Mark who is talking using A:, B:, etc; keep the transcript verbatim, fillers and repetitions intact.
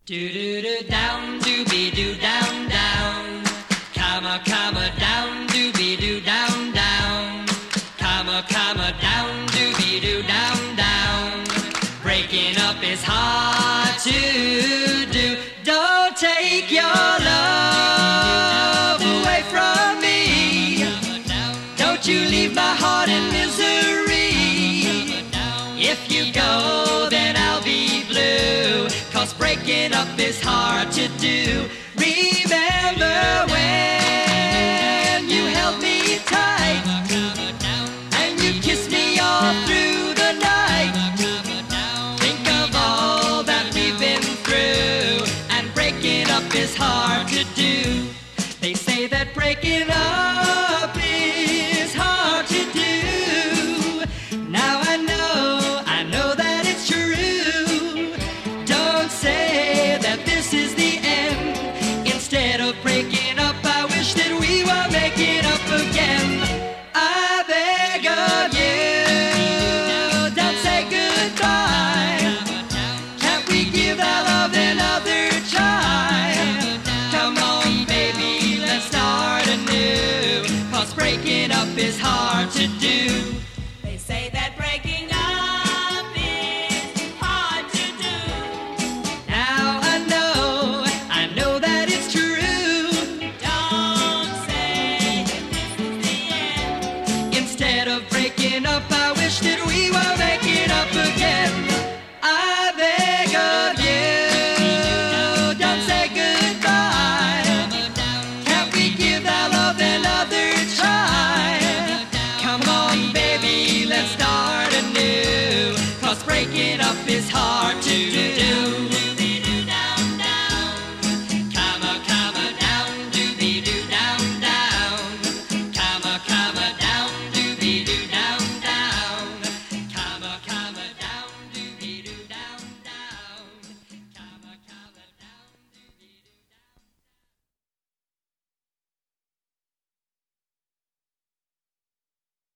A: Do do do down, doobie doo down down, comma comma down, doobie doo down down, comma comma down, doobie doo down down. Breaking up is hard to do. Don't take your love away from me. Don't you leave my heart in misery. If you go, then I'll be blue. 'Cause breaking up is hard to do. Remember when you held me tight and you kissed me all through the night. Think of all that we've been through, and breaking up is hard to do. They say that breaking up is hard to do. Now I know, I know that it's true. Don't say that this is the end. Instead of breaking up, I wish that we were making up again. I beg of you, don't say goodbye. Can't we give our love another try? Come on, baby, let's start anew. 'Cause breaking up is hard to do.